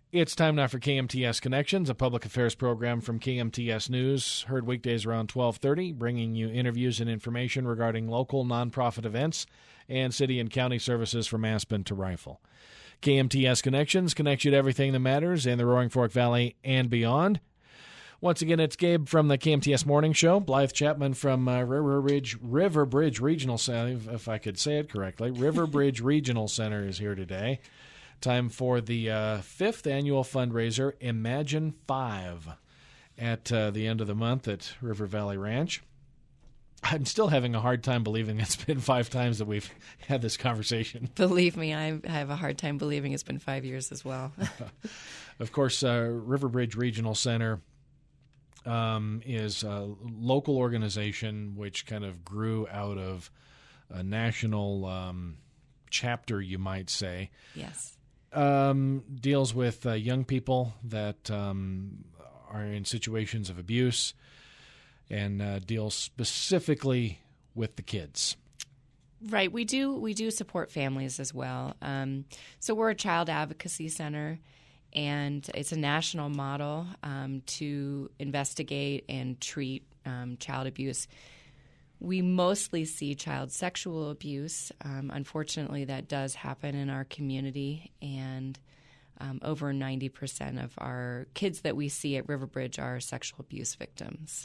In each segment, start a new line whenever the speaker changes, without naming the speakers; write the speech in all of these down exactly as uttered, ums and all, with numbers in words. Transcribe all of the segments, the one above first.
It's time now for K M T S Connections, a public affairs program from K M T S News, heard weekdays around twelve thirty, bringing you interviews and information regarding local nonprofit events and city and county services from Aspen to Rifle. K M T S Connections connects you to everything that matters in the Roaring Fork Valley and beyond. Once again, it's Gabe from the K M T S Morning Show. Blythe Chapman from uh, River Ridge River Bridge Regional Center, if I could say it correctly. River Bridge Regional Center is here today. Time for the uh, fifth annual fundraiser, Imagine Five, at uh, the end of the month at River Valley Ranch. I'm still having a hard time believing it's been five times that we've had this conversation.
Believe me, I have a hard time believing it's been five years as well.
Of course, uh, River Bridge Regional Center um, is a local organization which kind of grew out of a national um, chapter, you might say.
Yes.
Um, deals with uh, young people that um, are in situations of abuse and uh, deals specifically with the kids.
Right. We do we do support families as well. Um, so we're a child advocacy center, and it's a national model um, to investigate and treat um, child abuse. We mostly see child sexual abuse. Um, unfortunately, that does happen in our community, and um, over ninety percent of our kids that we see at Riverbridge are sexual abuse victims.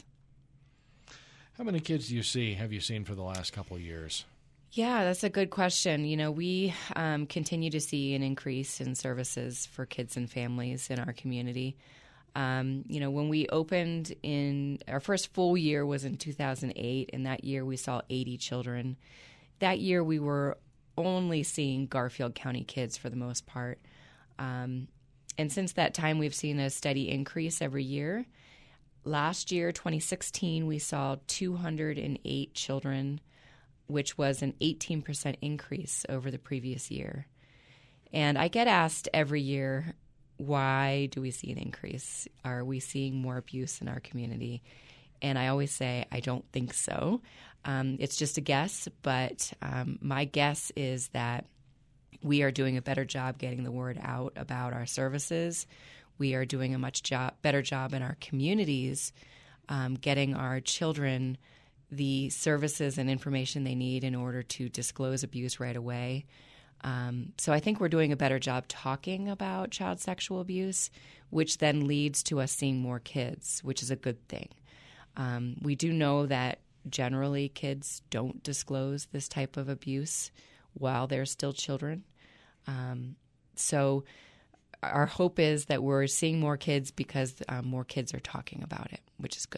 How many kids do you see, have you seen for the last couple of years?
Yeah, that's a good question. You know, we um, continue to see an increase in services for kids and families in our community. Um, you know, when we opened in our first full year was in two thousand eight, and that year we saw eighty children. That year we were only seeing Garfield County kids for the most part. Um, and since that time, we've seen a steady increase every year. Last year, twenty sixteen, we saw two hundred eight children, which was an eighteen percent increase over the previous year. And I get asked every year, why do we see an increase? Are we seeing more abuse in our community? And I always say, I don't think so. Um, it's just a guess, but um, my guess is that we are doing a better job getting the word out about our services. We are doing a much job, better job in our communities, um, getting our children the services and information they need in order to disclose abuse right away. Um, so I think we're doing a better job talking about child sexual abuse, which then leads to us seeing more kids, which is a good thing. Um, we do know that generally kids don't disclose this type of abuse while they're still children. Um, so our hope is that we're seeing more kids because um, more kids are talking about it, which is good.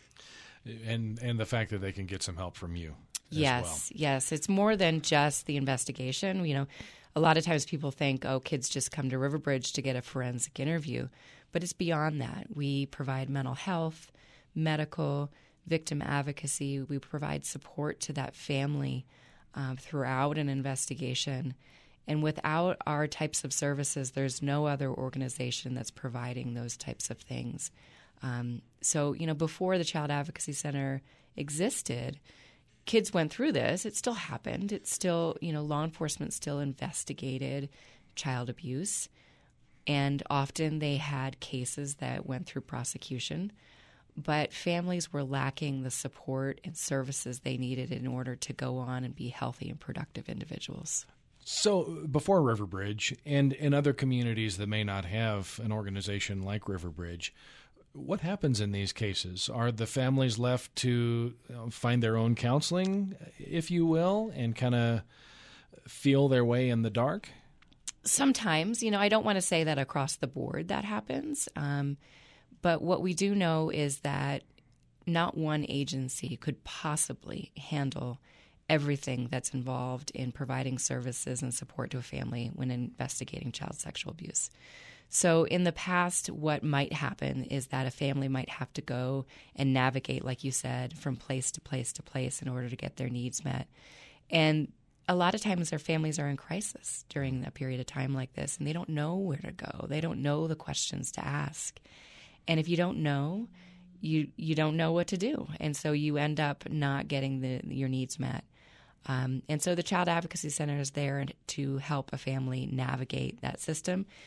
And and the fact that they can get some help from you.
Yes,
well.
yes. It's more than just the investigation. You know, a lot of times people think, oh, kids just come to Riverbridge to get a forensic interview. But it's beyond that. We provide mental health, medical, victim advocacy. We provide support to that family um, throughout an investigation. And without our types of services, there's no other organization that's providing those types of things. Um, so, you know, before the Child Advocacy Center existed, kids went through this. It still happened. It's still, you know, law enforcement still investigated child abuse. And often they had cases that went through prosecution. But families were lacking the support and services they needed in order to go on and be healthy and productive individuals.
So before Riverbridge and in other communities that may not have an organization like Riverbridge, what happens in these cases? Are the families left to find their own counseling, if you will, and kind of feel their way in the dark?
Sometimes. You know, I don't want to say that across the board that happens. Um, but what we do know is that not one agency could possibly handle everything that's involved in providing services and support to a family when investigating child sexual abuse. So in the past, what might happen is that a family might have to go and navigate, like you said, from place to place to place in order to get their needs met. And a lot of times their families are in crisis during a period of time like this, and they don't know where to go. They don't know the questions to ask. And if you don't know, you you don't know what to do. And so you end up not getting the your needs met. Um, and so the Child Advocacy Center is there to help a family navigate that system.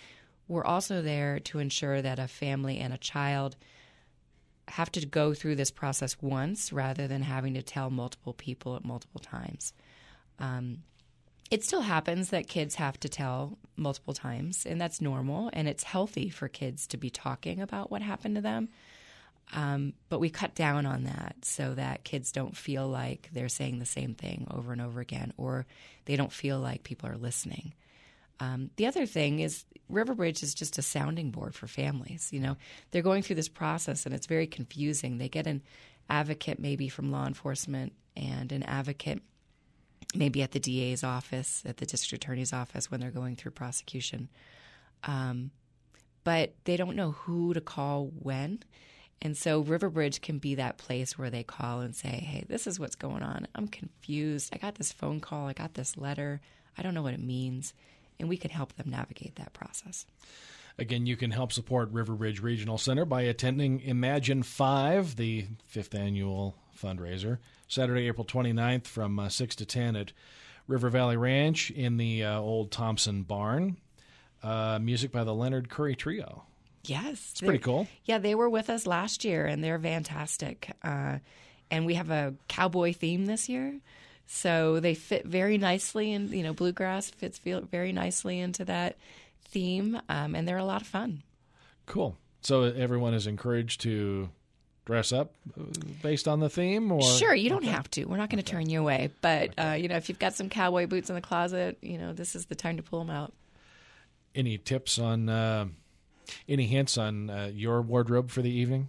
we're also there to ensure that a family and a child have to go through this process once rather than having to tell multiple people at multiple times. Um, it still happens that kids have to tell multiple times, and that's normal, and it's healthy for kids to be talking about what happened to them. Um, but we cut down on that so that kids don't feel like they're saying the same thing over and over again, or they don't feel like people are listening. Um, the other thing is Riverbridge is just a sounding board for families. You know, they're going through this process, and it's very confusing. They get an advocate maybe from law enforcement and an advocate maybe at the D A's office, at the district attorney's office when they're going through prosecution. Um, but they don't know who to call when. And so Riverbridge can be that place where they call and say, hey, this is what's going on. I'm confused. I got this phone call. I got this letter. I don't know what it means. And we can help them navigate that process.
Again, you can help support Riverbridge Regional Center by attending Imagine five, the fifth annual fundraiser, Saturday, April twenty-ninth from uh, six to ten at River Valley Ranch in the uh, old Thompson Barn. Uh, music by the Leonard Curry Trio.
Yes.
It's pretty cool.
Yeah, they were with us last year, and they're fantastic. Uh, and we have a cowboy theme this year. So they fit very nicely, and you know, bluegrass fits very nicely into that theme, um, and they're a lot of fun.
Cool. So everyone is encouraged to dress up based on the theme, or
sure, you don't
okay.
have to. We're not going to okay. turn you away, but okay. uh, you know, if you've got some cowboy boots in the closet, you know, this is the time to pull them out.
Any tips on? Uh, any hints on uh, your wardrobe for the evening?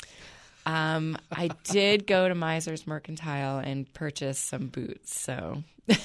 Um, I did go to Miser's Mercantile and purchase some boots, so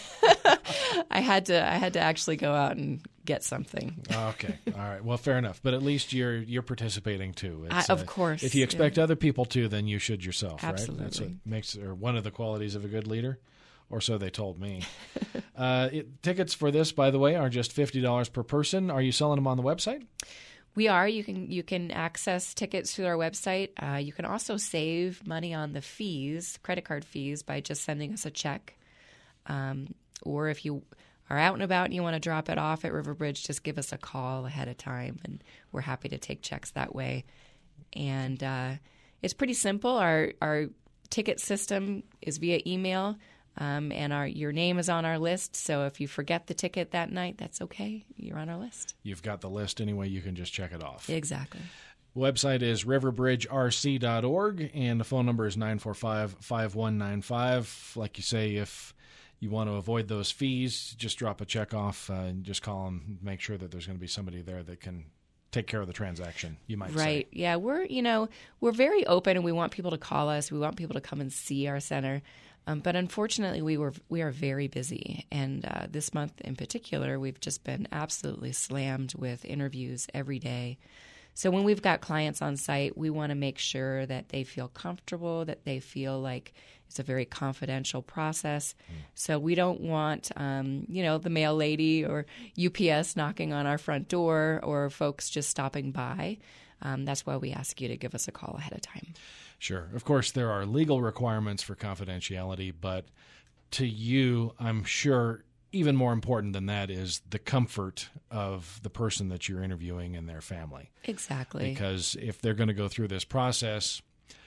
I had to. I had to actually go out and get something.
Okay, all right. Well, fair enough. But at least you're you're participating too.
It's, I, of uh, course.
If you expect yeah. other people to, then you should yourself.
Absolutely.
Right? That's what makes or one of the qualities of a good leader, or so they told me. uh, it, tickets for this, by the way, are just fifty dollars per person. Are you selling them on the website?
We are. You can you can access tickets through our website. Uh, you can also save money on the fees, credit card fees, by just sending us a check. Um, or if you are out and about and you want to drop it off at Riverbridge, just give us a call ahead of time, and we're happy to take checks that way. And uh, it's pretty simple. Our our ticket system is via email. Um, and our your name is on our list, so if you forget the ticket that night, that's okay. You're on our list.
You've got the list anyway. You can just check it off.
Exactly.
Website is riverbridge r c dot org, and the phone number is nine four five, five one nine five. Like you say, if you want to avoid those fees, just drop a check off uh, and just call them. Make sure that there's going to be somebody there that can take care of the transaction, you might
right. say. Right. Yeah, we're, you know, we're very open, and we want people to call us. We want people to come and see our center. Um, but unfortunately, we were we are very busy, and uh, this month in particular, we've just been absolutely slammed with interviews every day. So when we've got clients on site, we want to make sure that they feel comfortable, that they feel like it's a very confidential process. Mm. So we don't want, um, you know, the mail lady or U P S knocking on our front door or folks just stopping by. Um, that's why we ask you to give us a call ahead of time.
Sure. Of course, there are legal requirements for confidentiality, but to you, I'm sure even more important than that is the comfort of the person that you're interviewing and their family.
Exactly.
Because if they're going to go through this process,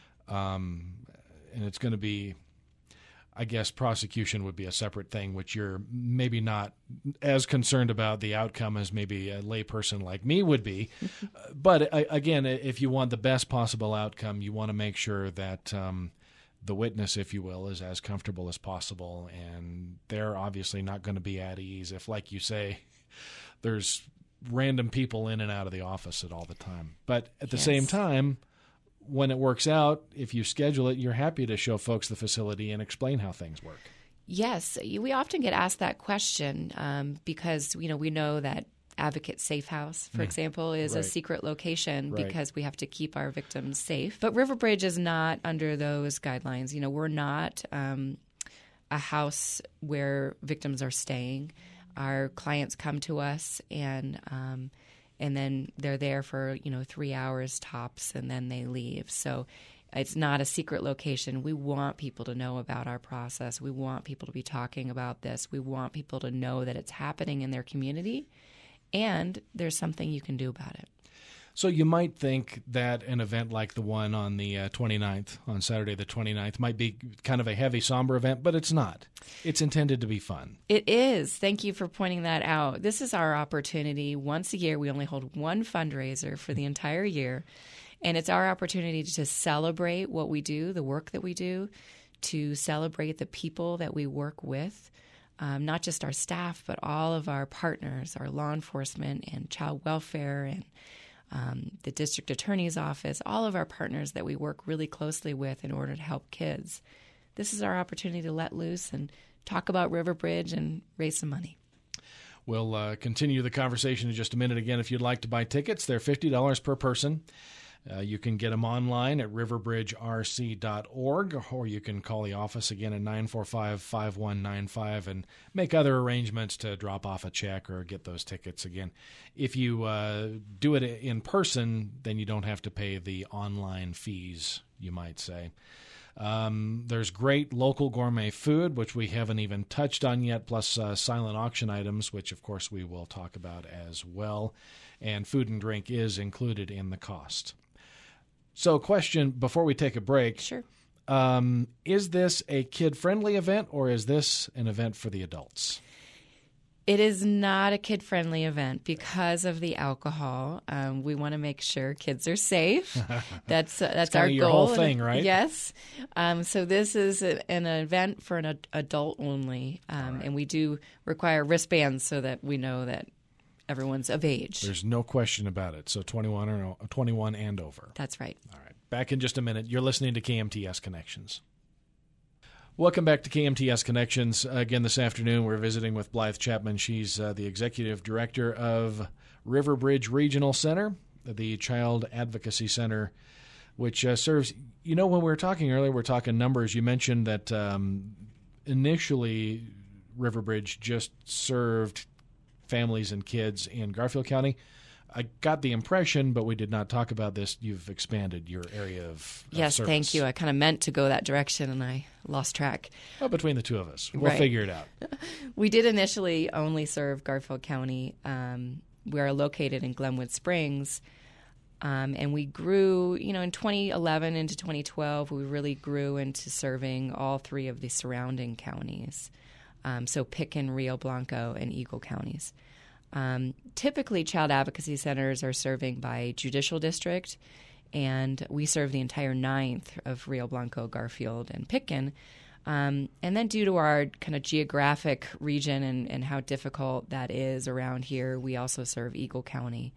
um, and it's going to be, I guess prosecution would be a separate thing, which you're maybe not as concerned about the outcome as maybe a layperson like me would be. But uh, again, if you want the best possible outcome, you want to make sure that um, the witness, if you will, is as comfortable as possible. And they're obviously not going to be at ease if, like you say, there's random people in and out of the office at all the time. But at the
yes.
same time, when it works out, if you schedule it, you're happy to show folks the facility and explain how things work.
Yes. We often get asked that question um, because, you know, we know that Advocate Safe House, for mm. example, is right. a secret location right. because we have to keep our victims safe. But Riverbridge is not under those guidelines. You know, we're not um, a house where victims are staying. Our clients come to us and um, and then they're there for, you know, three hours tops, and then they leave. So it's not a secret location. We want people to know about our process. We want people to be talking about this. We want people to know that it's happening in their community and there's something you can do about it.
So you might think that an event like the one on the uh, twenty-ninth, on Saturday the twenty-ninth, might be kind of a heavy, somber event, but it's not. It's intended to be fun.
It is. Thank you for pointing that out. This is our opportunity. Once a year, we only hold one fundraiser for the entire year, and it's our opportunity to celebrate what we do, the work that we do, to celebrate the people that we work with, um, not just our staff, but all of our partners, our law enforcement and child welfare and Um, the district attorney's office, all of our partners that we work really closely with in order to help kids. This is our opportunity to let loose and talk about River Bridge and raise some money.
We'll uh, continue the conversation in just a minute. Again, if you'd like to buy tickets, they're fifty dollars per person. Uh, you can get them online at river bridge r c dot org, or you can call the office again at nine four five, five one nine five and make other arrangements to drop off a check or get those tickets again. If you uh, do it in person, then you don't have to pay the online fees, you might say. Um, there's great local gourmet food, which we haven't even touched on yet, plus uh, silent auction items, which, of course, we will talk about as well. And food and drink is included in the cost. So, question before we take a break.
Sure.
Um, is this a kid-friendly event, or is this an event for the adults?
It is not a kid-friendly event because of the alcohol. Um, we want to make sure kids are safe. That's uh, that's our
goal. Your whole thing, right?
Yes. Um, so this is a, an event for an ad- adult only, um, right. And we do require wristbands so that we know that everyone's of age.
There's no question about it. So twenty-one or no, twenty-one and over.
That's right.
All right. Back in just a minute. You're listening to K M T S Connections. Welcome back to K M T S Connections. Uh, again, this afternoon, we're visiting with Blythe Chapman. She's uh, the executive director of River Bridge Regional Center, the Child Advocacy Center, which uh, serves, you know, when we were talking earlier, we were talking numbers. You mentioned that um, initially River Bridge just served families and kids in Garfield County. I got the impression, but we did not talk about this, you've expanded your area of, of
yes,
service.
Thank you. I kind of meant to go that direction, and I lost track.
Well, between the two of us, we'll
right.
figure it out.
We did initially only serve Garfield County. Um, we are located in Glenwood Springs, um, and we grew, you know, in twenty eleven into twenty twelve, we really grew into serving all three of the surrounding counties, um, so Pitkin, Rio Blanco, and Eagle counties. Um, typically, child advocacy centers are serving by judicial district, and we serve the entire ninth of Rio Blanco, Garfield, and Pitkin. Um, and then due to our kind of geographic region and, and how difficult that is around here, we also serve Eagle County.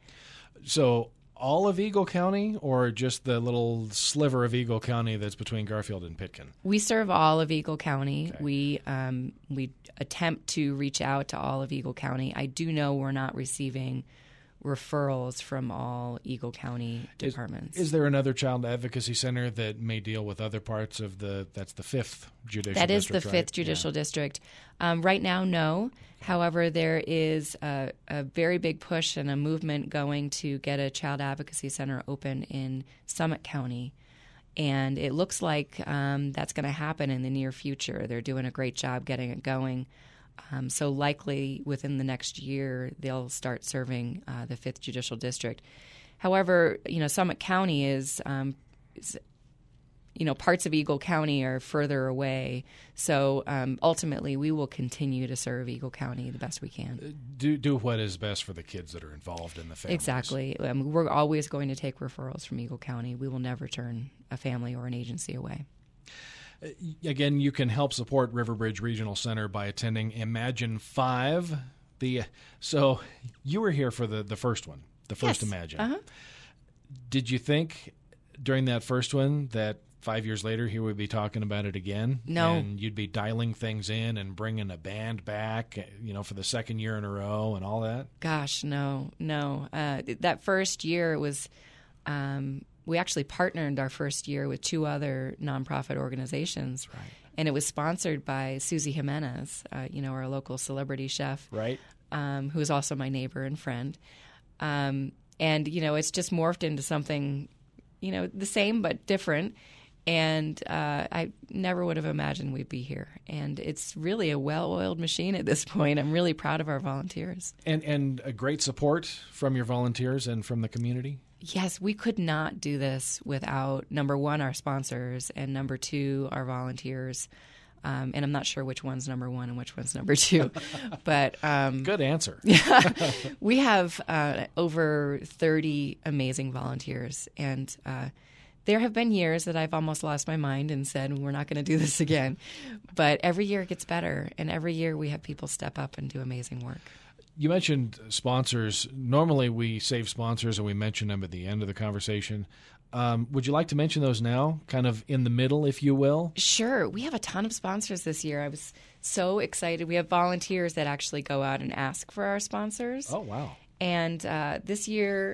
So all of Eagle County, or just the little sliver of Eagle County that's between Garfield and Pitkin?
We serve all of Eagle County.
Okay.
We um, we attempt to reach out to all of Eagle County. I do know we're not receiving referrals from all Eagle County departments.
Is, is there another child advocacy center that may deal with other parts of the, that's the fifth judicial
that
district,
That is the
right?
fifth judicial yeah. district. Um, right now, no. However, there is a, a very big push and a movement going to get a child advocacy center open in Summit County. And it looks like um, that's going to happen in the near future. They're doing a great job getting it going. Um, so likely within the next year, they'll start serving uh, the fifth Judicial District. However, you know, Summit County is, um, is, you know, parts of Eagle County are further away. So um, ultimately, we will continue to serve Eagle County the best we can.
Do do what is best for the kids that are involved in the families.
Exactly. Um, we're always going to take referrals from Eagle County. We will never turn a family or an agency away.
Again, you can help support River Bridge Regional Center by attending Imagine five. The so you were here for the, the first one, the first
yes.
Imagine.
Uh-huh.
Did you think during that first one that five years later here we'd be talking about it again?
No.
And you'd be dialing things in and bringing a band back, you know, for the second year in a row and all that?
Gosh, no, no. Uh, that first year was um, – we actually partnered our first year with two other nonprofit organizations.
Right.
And it was sponsored by Susie Jimenez, uh, you know, our local celebrity chef.
Right.
Um, who is also my neighbor and friend. Um, and, you know, it's just morphed into something, you know, the same but different. And uh, I never would have imagined we'd be here. And it's really a well-oiled machine at this point. I'm really proud of our volunteers.
And and a great support from your volunteers and from the community?
Yes, we could not do this without, number one, our sponsors, and number two, our volunteers. Um, and I'm not sure which one's number one and which one's number two. But um,
good answer.
We have uh, over thirty amazing volunteers. And uh there have been years that I've almost lost my mind and said, we're not going to do this again. But every year it gets better, and every year we have people step up and do amazing work.
You mentioned sponsors. Normally we save sponsors and we mention them at the end of the conversation. Um, would you like to mention those now, kind of in the middle, if you will?
Sure. We have a ton of sponsors this year. I was so excited. We have volunteers that actually go out and ask for our sponsors.
Oh, wow.
And uh, this year,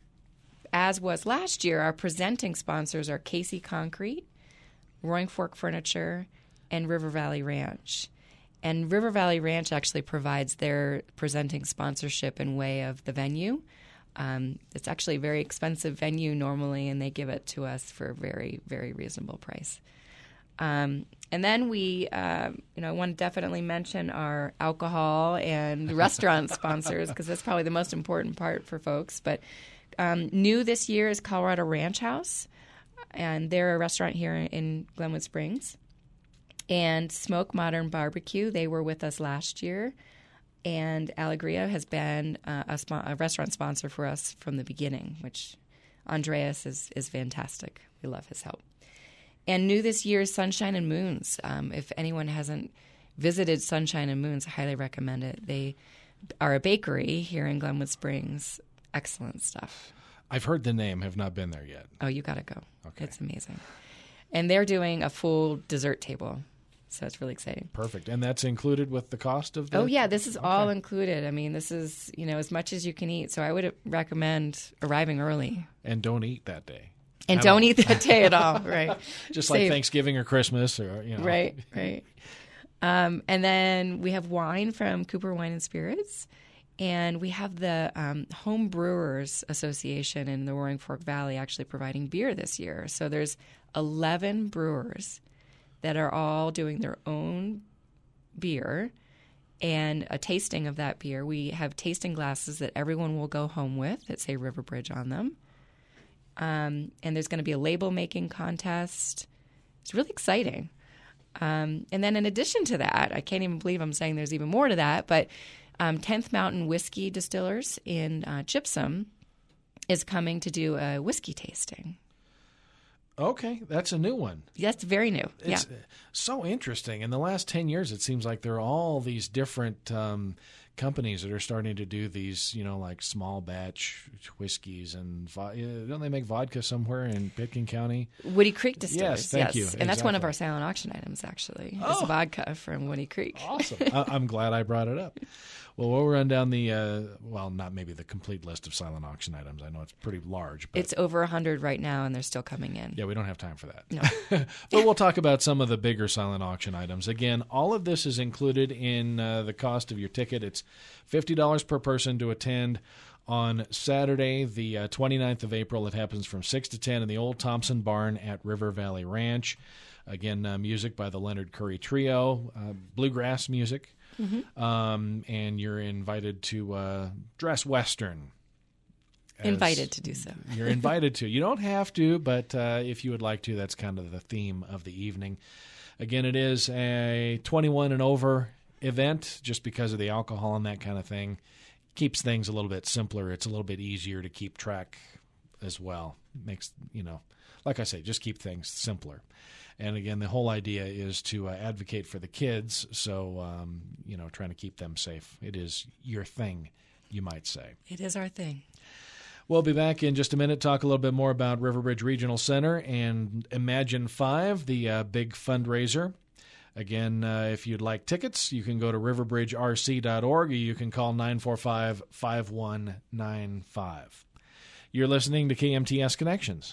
as was last year, our presenting sponsors are Casey Concrete, Roaring Fork Furniture, and River Valley Ranch. And River Valley Ranch actually provides their presenting sponsorship in way of the venue. Um, it's actually a very expensive venue normally, and they give it to us for a very, very reasonable price. Um, and then we, uh, you know, want to definitely mention our alcohol and restaurant sponsors, because that's probably the most important part for folks. But Um, new this year is Colorado Ranch House, and they're a restaurant here in Glenwood Springs. And Smoke Modern Barbecue, they were with us last year. And Alegria has been uh, a, sp- a restaurant sponsor for us from the beginning, which Andreas is, is fantastic. We love his help. And new this year is Sunshine and Moons. Um, if anyone hasn't visited Sunshine and Moons, I highly recommend it. They are a bakery here in Glenwood Springs. Excellent stuff.
I've heard the name, have not been there yet.
Oh, you got to go.
Okay.
It's amazing. And they're doing a full dessert table, so it's really exciting.
Perfect. And that's included with the cost of the...
Oh, yeah, this is
okay.
all included. I mean, this is, you know, as much as you can eat. So I would recommend arriving early.
And don't eat that day.
And
at
don't
all.
eat that day at all, right.
Just
Save.
like Thanksgiving or Christmas or, you know.
Right, right. Um, and then we have wine from Cooper Wine and Spirits. And we have the um, Home Brewers Association in the Roaring Fork Valley actually providing beer this year. So there's eleven brewers that are all doing their own beer and a tasting of that beer. We have tasting glasses that everyone will go home with that say Riverbridge on them. Um, and there's going to be a label making contest. It's really exciting. Um, and then in addition to that, I can't even believe I'm saying there's even more to that, but Um, tenth Mountain Whiskey Distillers in uh, Gypsum is coming to do a whiskey tasting.
Okay, that's a new one.
That's very new.
It's
yeah.
so interesting. In the last ten years, it seems like there are all these different um, companies that are starting to do these, you know, like small batch whiskeys. And vo- don't they make vodka somewhere in Pitkin County?
Woody Creek Distillers.
Yes, thank
yes.
you.
And
exactly.
that's one of our silent auction items, actually,
oh.
is vodka from Woody Creek.
Awesome. I- I'm glad I brought it up. Well, we'll run down the, uh, well, not maybe the complete list of silent auction items. I know it's pretty large. But
it's over one hundred right now, and they're still coming in.
Yeah, we don't have time for that.
No.
But we'll talk about some of the bigger silent auction items. Again, all of this is included in uh, the cost of your ticket. It's fifty dollars per person to attend on Saturday, the uh, twenty-ninth of April. It happens from six to ten in the Old Thompson Barn at River Valley Ranch. Again, uh, music by the Leonard Curry Trio, uh, bluegrass music. Mm-hmm. Um, and you're invited to uh, dress Western.
Invited to do so.
You're invited to. You don't have to, but uh, if you would like to, that's kind of the theme of the evening. Again, it is a twenty-one and over event just because of the alcohol and that kind of thing. Keeps things a little bit simpler. It's a little bit easier to keep track as well. Makes, you know, like I say, just keep things simpler. And again, the whole idea is to uh, advocate for the kids, so, um, you know, trying to keep them safe. It is your thing, you might say.
It is our thing.
We'll be back in just a minute, talk a little bit more about Riverbridge Regional Center and Imagine five, the uh, big fundraiser. Again, uh, if you'd like tickets, you can go to riverbridge r c dot org or you can call nine four five, five one nine five. You're listening to K M T S Connections.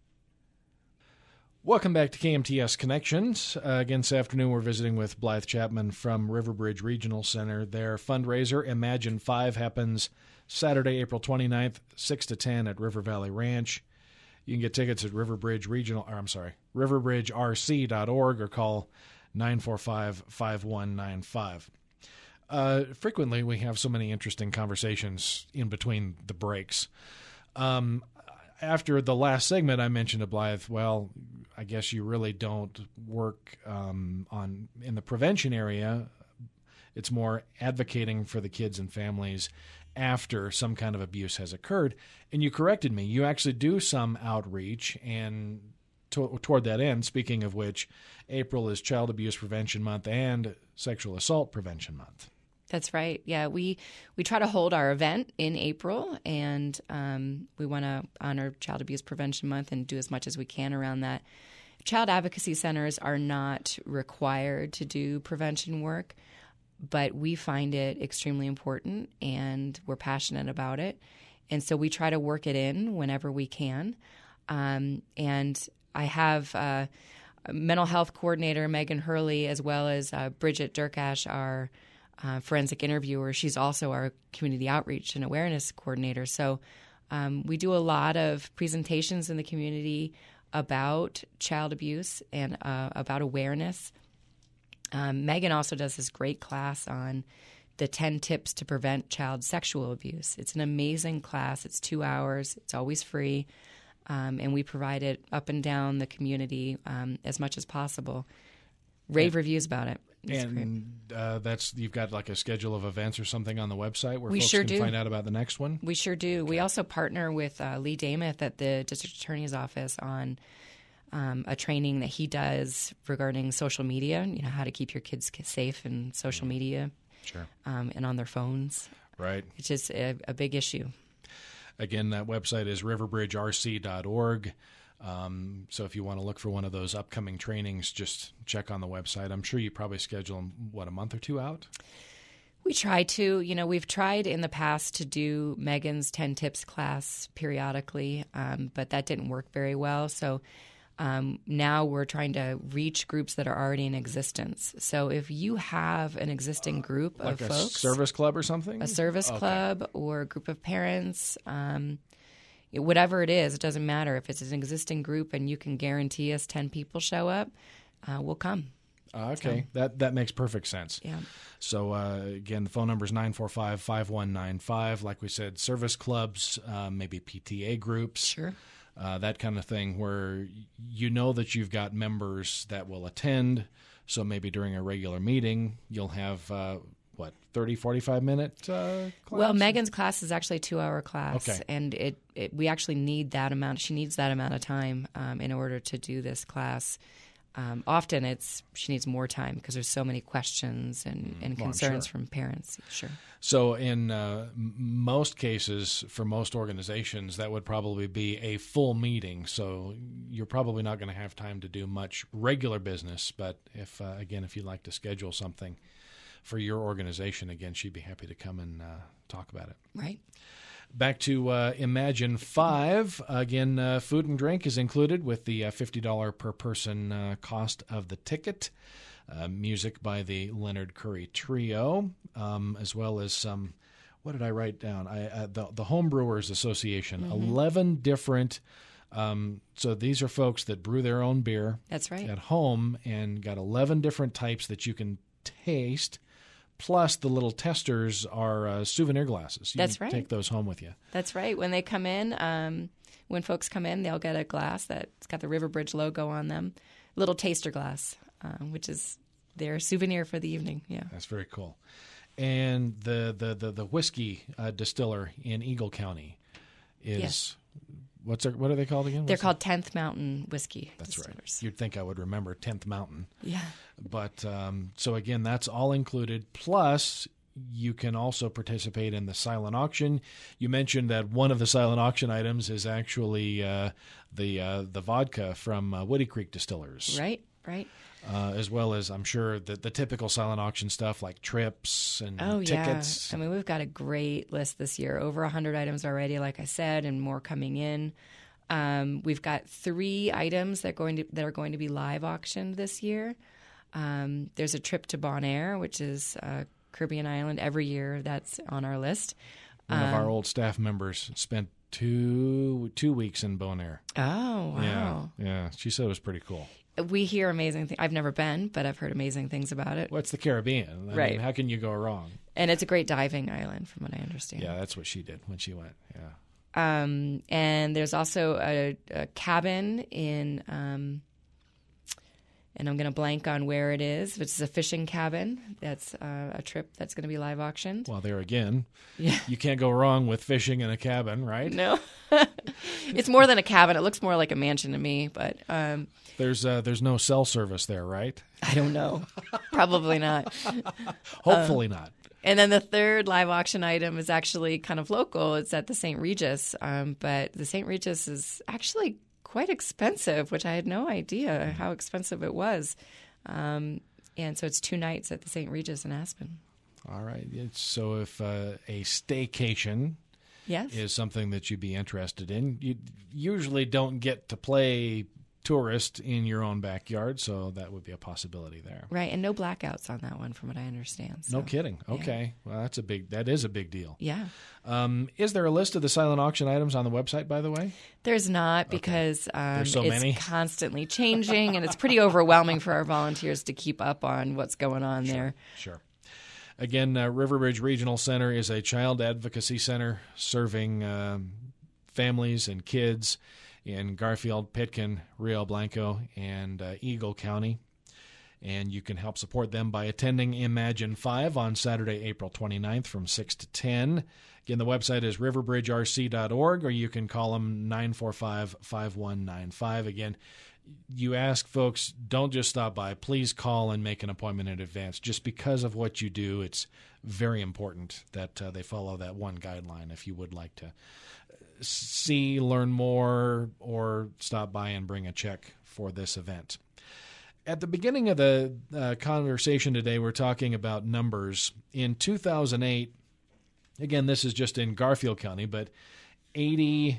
Welcome back to K M T S Connections. Uh, again, this afternoon we're visiting with Blythe Chapman from Riverbridge Regional Center. Their fundraiser, Imagine five, happens Saturday, April twenty-ninth, six to ten at River Valley Ranch. You can get tickets at Riverbridge Regional, or I'm sorry, riverbridge r c dot org or call nine four five, five one nine five. Uh, frequently, we have so many interesting conversations in between the breaks. Um, after the last segment, I mentioned to Blythe, well, I guess you really don't work um, on in the prevention area. It's more advocating for the kids and families after some kind of abuse has occurred. And you corrected me. You actually do some outreach, and to, toward that end, speaking of which, April is Child Abuse Prevention Month and Sexual Assault Prevention Month.
That's right. Yeah, we we try to hold our event in April, and um, we want to honor Child Abuse Prevention Month and do as much as we can around that. Child advocacy centers are not required to do prevention work, but we find it extremely important, and we're passionate about it. And so we try to work it in whenever we can. Um, and I have uh, a mental health coordinator, Megan Hurley, as well as uh, Bridget Durkash, our uh, forensic interviewer. She's also our community outreach and awareness coordinator. So um, we do a lot of presentations in the community about child abuse and uh, about awareness. Um, Megan also does this great class on the ten tips to prevent child sexual abuse. It's an amazing class. It's two hours. It's always free. Um, and we provide it up and down the community um, as much as possible. Rave and, reviews about it. It's
and uh, that's you've got like a schedule of events or something on the website where
we
folks
sure
can
do.
find out about the next one?
We sure do.
Okay.
We also partner with uh, Lee Dameth at the District Attorney's Office on um, a training that he does regarding social media, you know, how to keep your kids safe in social media.
Sure.
Um, and on their phones.
Right.
It's just a, a big issue.
Again, that website is riverbridge r c dot org. Um, so if you want to look for one of those upcoming trainings, just check on the website. I'm sure you probably schedule them, what, a month or two out?
We try to. You know, we've tried in the past to do Megan's ten Tips class periodically, um, but that didn't work very well. So um, now we're trying to reach groups that are already in existence. So if you have an existing group
like
of
a
folks.
service club or something?
A service
okay.
club or a group of parents, um, whatever it is, it doesn't matter. If it's an existing group and you can guarantee us ten people show up, uh, we'll come.
Uh, okay, so, that that makes perfect sense.
Yeah.
So, uh, again, the phone number is nine four five, five one nine five. Like we said, service clubs, uh, maybe P T A groups.
Sure.
Uh, that kind of thing where you know that you've got members that will attend. So maybe during a regular meeting, you'll have, uh, what, thirty, forty-five minute uh, class?
Well, Megan's class is actually a two-hour class.
Okay.
And it, it we actually need that amount. She needs that amount of time um, in order to do this class. Um, often it's she needs more time because there's so many questions and, and
well,
concerns
sure.
from parents. Sure.
So in uh, m- most cases, for most organizations, that would probably be a full meeting. So you're probably not going to have time to do much regular business. But if uh, again, if you'd like to schedule something for your organization, again, she'd be happy to come and uh, talk about it.
Right.
Back to uh, Imagine five. Again, uh, food and drink is included with the uh, fifty dollars per person uh, cost of the ticket. Uh, music by the Leonard Curry Trio, um, as well as some, what did I write down? I, uh, the, the Homebrewers Association, mm-hmm. eleven different, um, so these are folks that brew their own beer.
That's right.
At home, and got eleven different types that you can taste. Plus, the little testers are uh, souvenir glasses. You
That's
can
right.
Take those home with you.
That's right. When they come in, um, when folks come in, they'll get a glass that's got the Riverbridge logo on them, little taster glass, uh, which is their souvenir for the evening. Yeah,
that's very cool. And the the the, the whiskey uh, distiller in Eagle County is.
Yes.
What's their, what are they called again?
They're
What's
called tenth Mountain Whiskey.
That's
Distillers.
right. You'd think I would remember tenth Mountain.
Yeah.
But um, so again, that's all included. Plus, you can also participate in the silent auction. You mentioned that one of the silent auction items is actually uh, the uh, the vodka from uh, Woody Creek Distillers.
Right. Right.
Uh, as well as, I'm sure, the, the typical silent auction stuff like trips and
oh,
tickets.
Yeah. I mean, we've got a great list this year. Over one hundred items already, like I said, and more coming in. Um, we've got three items that are going to that are going to be live auctioned this year. Um, there's a trip to Bonaire, which is a Caribbean island every year. That's on our list.
One
um,
of our old staff members spent two two weeks in Bonaire.
Oh, wow.
Yeah, yeah. She said it was pretty cool.
We hear amazing things. I've never been, but I've heard amazing things about it.
Well, it's the Caribbean. I
right.
mean, how can you go wrong?
And it's a great diving island, from what I understand.
Yeah, that's what she did when she went. Yeah.
Um, and there's also a, a cabin in, um, and I'm going to blank on where it is, which is a fishing cabin. That's uh, a trip that's going to be live auctioned.
Well, there again,
yeah.
you can't go wrong with fishing in a cabin, right?
No. It's more than a cabin. It looks more like a mansion to me, but um,
there's uh, there's no cell service there, right?
I don't know. Probably not.
Hopefully
um,
not.
And then the third live auction item is actually kind of local. It's at the Saint Regis, um, but the Saint Regis is actually quite expensive, which I had no idea how expensive it was. Um, and so it's two nights at the Saint Regis in Aspen.
All right. So if uh, a staycation
yes.
is something that you'd be interested in, you usually don't get to play tourist in your own backyard, so that would be a possibility there.
Right, and no blackouts on that one, from what I understand. So,
no kidding. Okay, yeah. Well, that's a big. That is a big deal.
Yeah.
Um, is there a list of the silent auction items on the website, by the way?
There's not, because
okay.
um,
There's so
it's
many.
constantly changing, and it's pretty overwhelming for our volunteers to keep up on what's going on
sure.
there.
Sure. Again, uh, Riverbridge Regional Center is a child advocacy center serving um, families and kids in Garfield, Pitkin, Rio Blanco, and uh, Eagle County. And you can help support them by attending Imagine five on Saturday, April twenty-ninth from six to ten. Again, the website is riverbridge r c dot org, or you can call them nine four five, five one nine five. Again, you ask folks, don't just stop by. Please call and make an appointment in advance. Just because of what you do, it's very important that uh, they follow that one guideline if you would like to see, learn more, or stop by and bring a check for this event. At the beginning of the uh, conversation today, we're talking about numbers. In two thousand eight, again, this is just in Garfield County, but eighty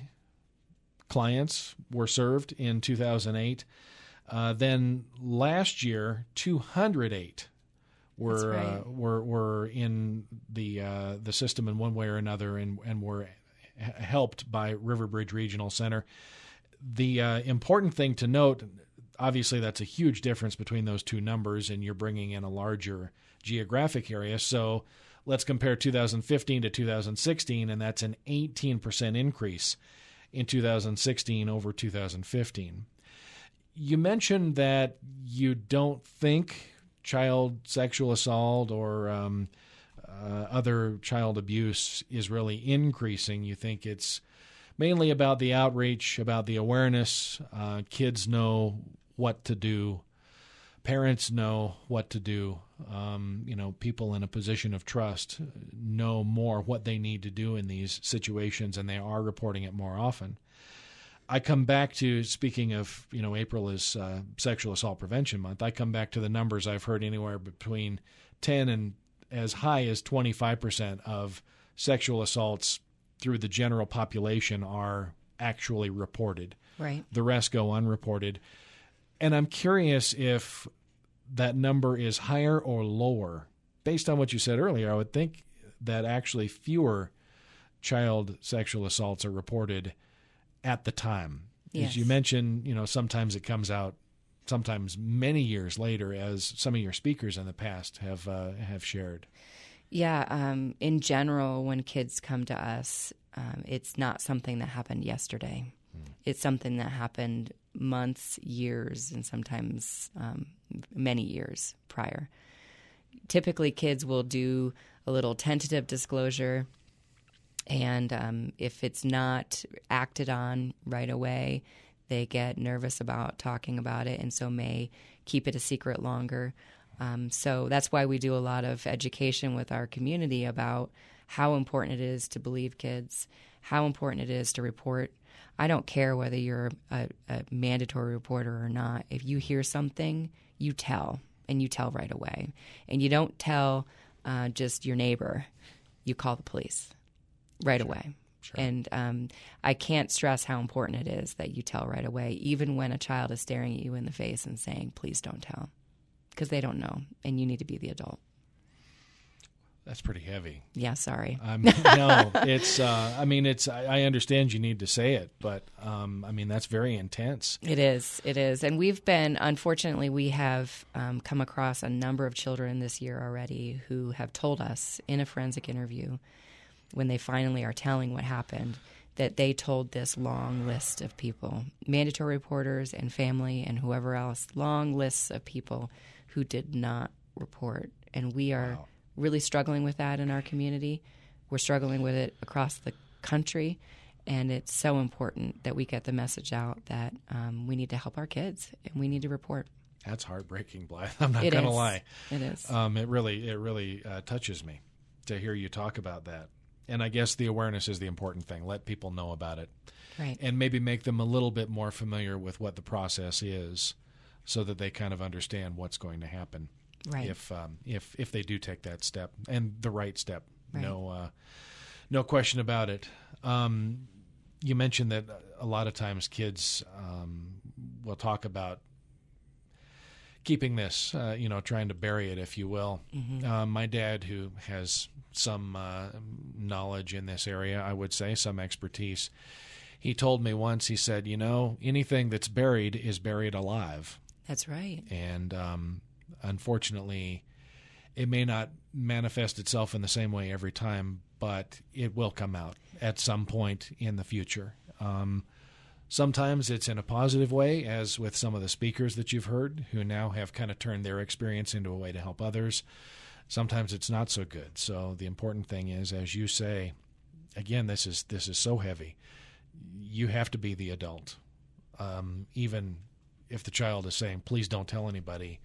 clients were served in two thousand eight. Uh, then last year, two hundred eight were
right.
uh, were were in the uh, the system in one way or another, and and were helped by Riverbridge Regional Center. The uh, important thing to note, obviously that's a huge difference between those two numbers, and you're bringing in a larger geographic area. So let's compare two thousand fifteen to two thousand sixteen, and that's an eighteen percent increase in two thousand sixteen over two thousand fifteen. You mentioned that you don't think child sexual assault or um, Uh, other child abuse is really increasing. You think it's mainly about the outreach, about the awareness. Uh, kids know what to do. Parents know what to do. Um, you know, people in a position of trust know more what they need to do in these situations, and they are reporting it more often. I come back to, speaking of, you know, April is uh, Sexual Assault Prevention Month. I come back to the numbers I've heard anywhere between ten and as high as twenty-five percent of sexual assaults through the general population are actually reported.
Right.
The rest go unreported. And I'm curious if that number is higher or lower. Based on what you said earlier, I would think that actually fewer child sexual assaults are reported at the time.
Yes.
As you mentioned, you know, sometimes it comes out sometimes many years later, as some of your speakers in the past have uh, have shared.
Yeah, um, in general, when kids come to us, um, it's not something that happened yesterday. Mm. It's something that happened months, years, and sometimes um, many years prior. Typically, kids will do a little tentative disclosure, and um, if it's not acted on right away, they get nervous about talking about it, and so may keep it a secret longer. Um, so that's why we do a lot of education with our community about how important it is to believe kids, how important it is to report. I don't care whether you're a, a mandatory reporter or not. If you hear something, you tell, and you tell right away. And you don't tell uh, just your neighbor. You call the police right
Sure.
away.
Sure.
And um, I can't stress how important it is that you tell right away, even when a child is staring at you in the face and saying, please don't tell, because they don't know, and you need to be the adult.
That's pretty heavy.
Yeah, sorry.
Um, no, it's, uh, I mean, it's, I, I understand you need to say it, but, um, I mean, that's very intense.
It is. It is. And we've been, unfortunately, we have um, come across a number of children this year already who have told us in a forensic interview, when they finally are telling what happened, that they told this long list of people, mandatory reporters and family and whoever else, long lists of people who did not report. And we are wow. really struggling with that in our community. We're struggling with it across the country, and it's so important that we get the message out that um, we need to help our kids and we need to report.
That's heartbreaking, Blythe. I'm not
going
to lie.
It is.
Um, it really, it really uh, touches me to hear you talk about that. And I guess the awareness is the important thing. Let people know about it.
Right.
And maybe make them a little bit more familiar with what the process is so that they kind of understand what's going to happen.
Right.
If um, if if they do take that step, and the right step.
Right.
No uh, no question about it. Um, you mentioned that a lot of times kids um, will talk about keeping this, uh, you know, trying to bury it, if you will. Mm-hmm. Uh, my dad, who has some uh, knowledge in this area, I would say, some expertise, he told me once, he said, you know, anything that's buried is buried alive.
That's right.
And um, unfortunately, it may not manifest itself in the same way every time, but it will come out at some point in the future. Um Sometimes it's in a positive way, as with some of the speakers that you've heard who now have kind of turned their experience into a way to help others. Sometimes it's not so good. So the important thing is, as you say, again, this is this is so heavy. You have to be the adult. Um, even if the child is saying, please don't tell anybody,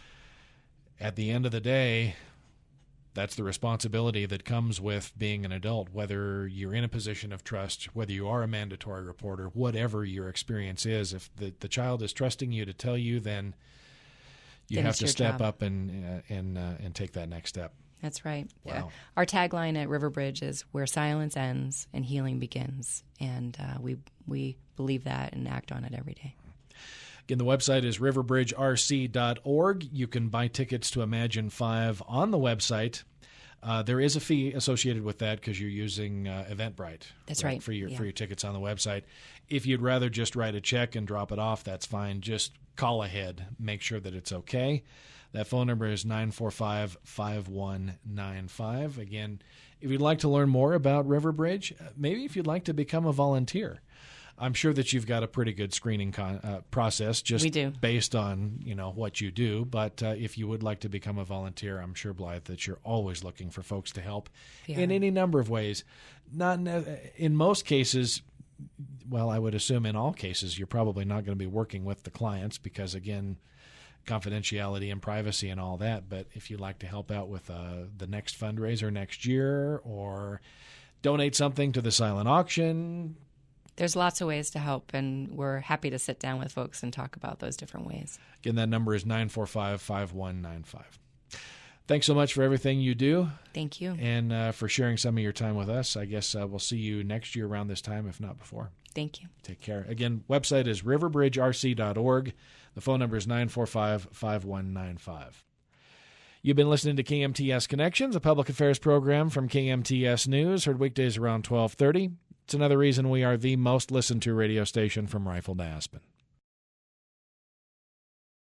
at the end of the day, that's the responsibility that comes with being an adult, whether you're in a position of trust, whether you are a mandatory reporter, whatever your experience is. If the, the child is trusting you to tell you, then you
then
have to step
job.
up and uh, and uh, and take that next step.
That's right.
Wow.
Yeah. Our tagline at Riverbridge is where silence ends and healing begins. And uh, we we believe that and act on it every day.
Again, the website is riverbridge r c dot org. You can buy tickets to Imagine five on the website. Uh, there is a fee associated with that because you're using uh, Eventbrite.
That's right, right.
For your
yeah.
for your tickets on the website. If you'd rather just write a check and drop it off, that's fine. Just call ahead. Make sure that it's okay. That phone number is nine four five, five one nine five. Again, if you'd like to learn more about Riverbridge, maybe if you'd like to become a volunteer, I'm sure that you've got a pretty good screening con- uh, process just
we do.
based on, you know, what you do. But uh, if you would like to become a volunteer, I'm sure, Blythe, that you're always looking for folks to help
yeah.
in any number of ways. Not in, in most cases, well, I would assume in all cases, you're probably not going to be working with the clients because, again, confidentiality and privacy and all that. But if you'd like to help out with uh, the next fundraiser next year or donate something to the silent auction,
there's lots of ways to help, and we're happy to sit down with folks and talk about those different ways.
Again, that number is nine four five, five one nine five. Thanks so much for everything you do.
Thank you.
And uh, for sharing some of your time with us. I guess uh, we'll see you next year around this time, if not before.
Thank you.
Take care. Again, website is riverbridge r c dot org. The phone number is nine four five, five one nine five. You've been listening to K M T S Connections, a public affairs program from K M T S News, heard weekdays around twelve thirty. It's another reason we are the most listened to radio station from Rifle to Aspen.